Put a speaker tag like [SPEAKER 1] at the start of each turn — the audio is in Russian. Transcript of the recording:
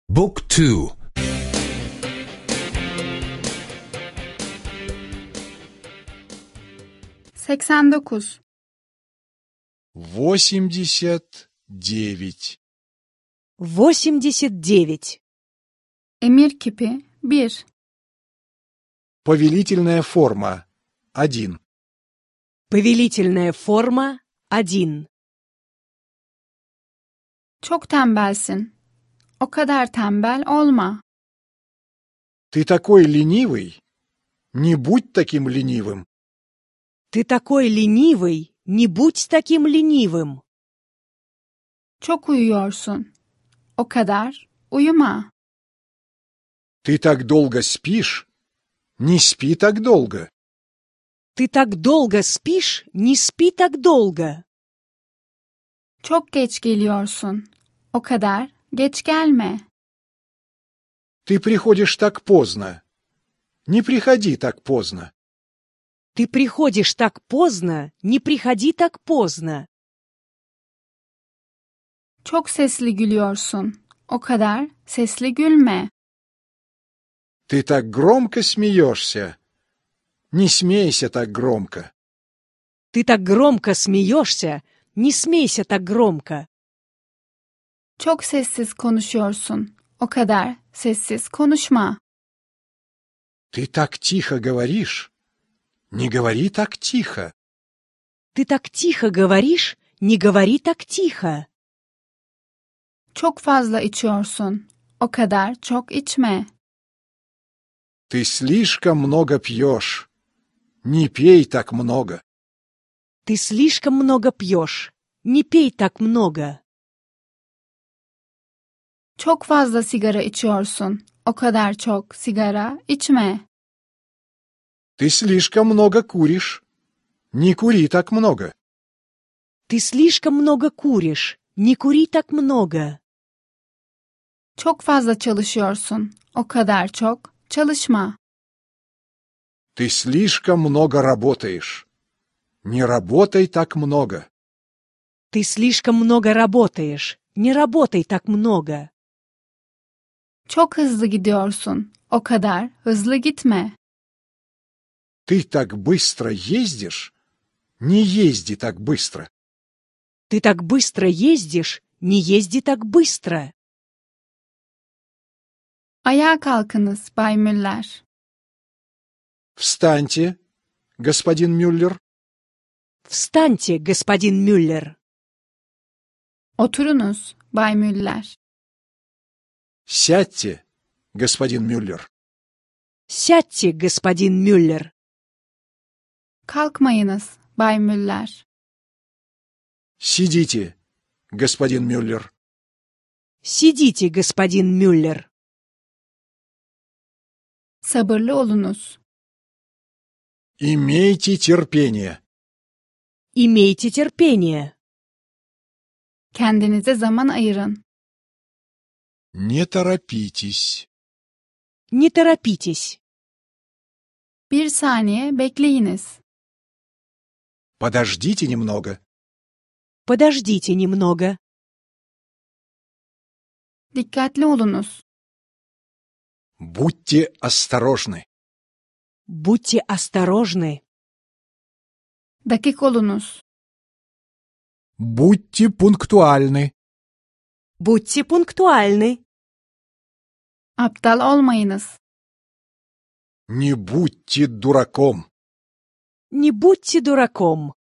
[SPEAKER 1] Book 2.
[SPEAKER 2] 89.
[SPEAKER 3] 89.
[SPEAKER 4] 89.
[SPEAKER 2] Emir kipi 1.
[SPEAKER 3] Повелительная форма 1.
[SPEAKER 4] Повелительная форма 1.
[SPEAKER 2] Çok tembelsin. O kadar tembel olma.
[SPEAKER 3] Ты такой ленивый? Не будь таким ленивым.
[SPEAKER 4] Ты такой ленивый, не будь таким ленивым.
[SPEAKER 2] Çok uyuyorsun. O kadar uyuma.
[SPEAKER 3] Ты так долго спишь? Не спи так долго.
[SPEAKER 4] Ты так долго спишь, не спи так долго.
[SPEAKER 2] Çok geç geliyorsun. O kadar geç gelme.
[SPEAKER 3] Ты приходишь так поздно. Не приходи так поздно.
[SPEAKER 4] Ты приходишь так поздно, не приходи так поздно.
[SPEAKER 2] Çok sesli gülüyorsun. O kadar sesli gülme.
[SPEAKER 3] Ты так громко смеешься. Не смейся так громко.
[SPEAKER 4] Ты так громко смеешься, не смейся так громко.
[SPEAKER 2] Çok sessiz konuşuyorsun. O kadar sessiz konuşma.
[SPEAKER 3] Ты так тихо говоришь. Не говори так тихо.
[SPEAKER 4] Ты так тихо говоришь, не говори так тихо.
[SPEAKER 2] Çok fazla içiyorsun. O kadar çok içme.
[SPEAKER 3] Ты слишком много пьешь. Не пей так много.
[SPEAKER 4] Ты слишком много пьешь, не пей так много.
[SPEAKER 2] Çok fazla sigara içiyorsun. O kadar çok sigara içme.
[SPEAKER 3] Ты слишком много куришь. Не кури так много.
[SPEAKER 4] Ты слишком много куришь, не кури так много.
[SPEAKER 2] Çok fazla çalışıyorsun. O kadar çok çalışma.
[SPEAKER 3] Ты слишком много работаешь. Не работай так много.
[SPEAKER 4] Ты слишком много работаешь, не работай так много.
[SPEAKER 2] Çok hızlı gidiyorsun. O kadar hızlı gitme.
[SPEAKER 3] Ты так быстро ездишь. Не езди так быстро.
[SPEAKER 4] Ты так быстро ездишь, не езди так быстро.
[SPEAKER 2] Ayağa kalkınız Bay Müller.
[SPEAKER 3] Встаньте, господин Мюллер.
[SPEAKER 4] Встаньте, господин Мюллер.
[SPEAKER 2] Oturunuz Bay Müller.
[SPEAKER 3] Сядьте, господин Мюллер.
[SPEAKER 4] Сядьте, господин Мюллер.
[SPEAKER 2] Kalkmayınız Bay Müller.
[SPEAKER 3] Сидите, господин Мюллер.
[SPEAKER 4] Сидите, господин Мюллер.
[SPEAKER 2] Sabırlı olunuz.
[SPEAKER 3] Имейте терпение.
[SPEAKER 4] Имейте терпение.
[SPEAKER 2] Kendinize zaman ayırın.
[SPEAKER 3] Не торопитесь.
[SPEAKER 4] Не торопитесь.
[SPEAKER 2] 1 saniye bekleyiniz.
[SPEAKER 3] Подождите немного.
[SPEAKER 4] Подождите немного.
[SPEAKER 2] Dikkatli olunuz.
[SPEAKER 3] Будьте осторожны.
[SPEAKER 4] Будьте осторожны.
[SPEAKER 2] Dakik olunuz.
[SPEAKER 3] Будьте пунктуальны.
[SPEAKER 4] Будьте пунктуальны.
[SPEAKER 2] Aptal olmayınız.
[SPEAKER 3] Не будьте дураком.
[SPEAKER 4] Не будьте дураком.